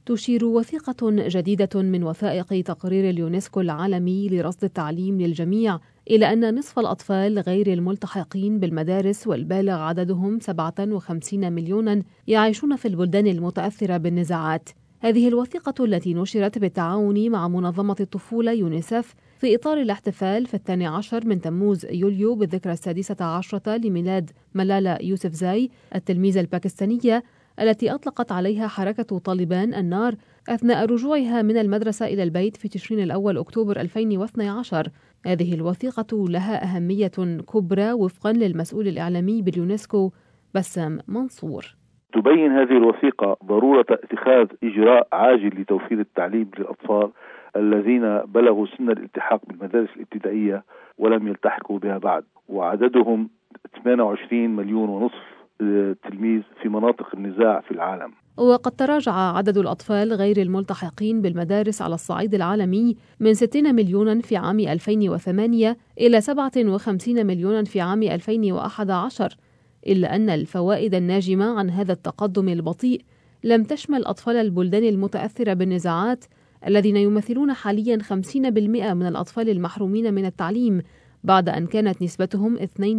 تشير وثيقة جديدة من وثائق تقرير اليونسكو العالمي لرصد التعليم للجميع إلى أن نصف الأطفال غير الملتحقين بالمدارس والبالغ عددهم 57 مليونا يعيشون في البلدان المتأثرة بالنزاعات. هذه الوثيقة التي نشرت بالتعاون مع منظمة الطفولة يونيسف في إطار الاحتفال في 12 من تموز يوليو بالذكرى 16 لميلاد ملالا يوسفزاي التلميذة الباكستانية التي أطلقت عليها حركة طالبان النار أثناء رجوعها من المدرسة إلى البيت في تشرين الأول أكتوبر 2012. هذه الوثيقة لها أهمية كبرى وفقا للمسؤول الإعلامي باليونسكو بسام منصور. تبين هذه الوثيقة ضرورة اتخاذ إجراء عاجل لتوفير التعليم للأطفال الذين بلغوا سن الالتحاق بالمدارس الابتدائية ولم يلتحقوا بها بعد، وعددهم 28 مليون ونصف تلميذ في مناطق النزاع في العالم. وقد تراجع عدد الأطفال غير الملتحقين بالمدارس على الصعيد العالمي من 60 مليونا في عام 2008 إلى 57 مليونا في عام 2011، إلا أن الفوائد الناجمة عن هذا التقدم البطيء لم تشمل أطفال البلدان المتأثرة بالنزاعات الذين يمثلون حاليا 50% من الأطفال المحرومين من التعليم، بعد أن كانت نسبتهم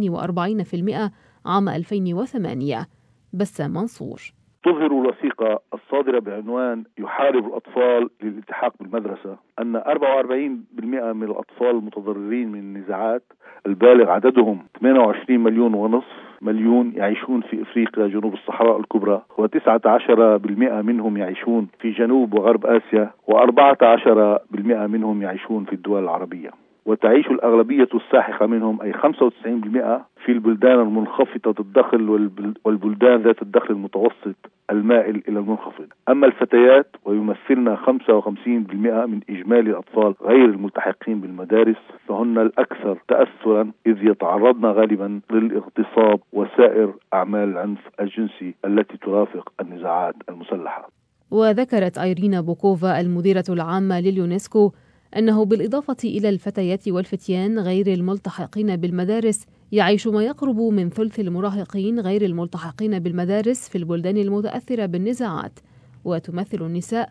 42% عام 2008. بسام منصور. تظهر الوثيقة الصادرة بعنوان يحارب الأطفال للالتحاق بالمدرسة أن 44% من الأطفال المتضررين من النزاعات البالغ عددهم 28 مليون ونصف مليون يعيشون في إفريقيا جنوب الصحراء الكبرى، و19% منهم يعيشون في جنوب وغرب آسيا، و14% منهم يعيشون في الدول العربية. وتعيش الأغلبية الساحقة منهم أي 95% في البلدان المنخفضة الدخل والبلدان ذات الدخل المتوسط المائل إلى المنخفض. أما الفتيات ويمثلن 55% من إجمالي الأطفال غير الملتحقين بالمدارس فهن الأكثر تأثرا، إذ يتعرضن غالبا للاغتصاب وسائر أعمال العنف الجنسي التي ترافق النزاعات المسلحة. وذكرت أيرينا بوكوفا المديرة العامة لليونسكو أنه بالإضافة إلى الفتيات والفتيان غير الملتحقين بالمدارس يعيش ما يقرب من ثلث المراهقين غير الملتحقين بالمدارس في البلدان المتأثرة بالنزاعات، وتمثل النساء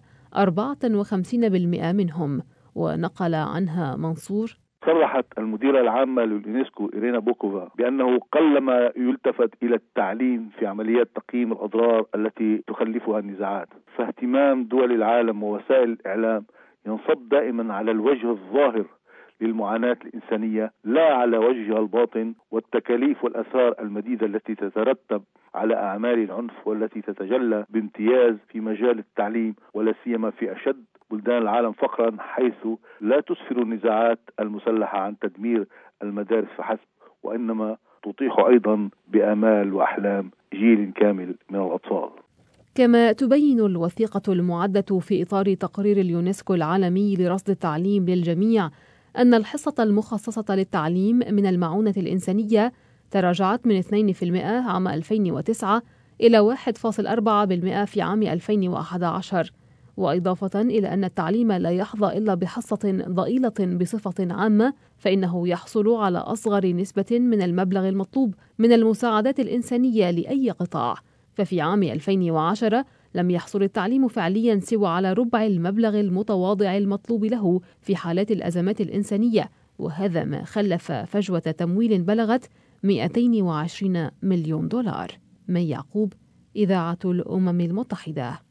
54% منهم. ونقل عنها منصور: صرحت المديرة العامة لليونسكو إيرينا بوكوفا بأنه قلما يلتفت إلى التعليم في عمليات تقييم الأضرار التي تخلفها النزاعات، فاهتمام دول العالم ووسائل الإعلام ينصب دائما على الوجه الظاهر للمعاناة الإنسانية لا على وجهها الباطن والتكاليف والآثار المديدة التي تترتب على أعمال العنف والتي تتجلى بامتياز في مجال التعليم، ولا سيما في أشد بلدان العالم فقرا، حيث لا تسفر النزاعات المسلحة عن تدمير المدارس فحسب، وإنما تطيح أيضا بآمال وأحلام جيل كامل من الأطفال. كما تبين الوثيقة المعدة في إطار تقرير اليونسكو العالمي لرصد التعليم للجميع أن الحصة المخصصة للتعليم من المعونة الإنسانية تراجعت من 2% عام 2009 إلى 1.4% في عام 2011، وإضافة إلى أن التعليم لا يحظى إلا بحصة ضئيلة بصفة عامة، فإنه يحصل على أصغر نسبة من المبلغ المطلوب من المساعدات الإنسانية لأي قطاع. ففي عام 2010 لم يحصل التعليم فعليا سوى على ربع المبلغ المتواضع المطلوب له في حالات الأزمات الإنسانية، وهذا ما خلف فجوة تمويل بلغت 220 مليون دولار. مي يعقوب، إذاعة الأمم المتحدة.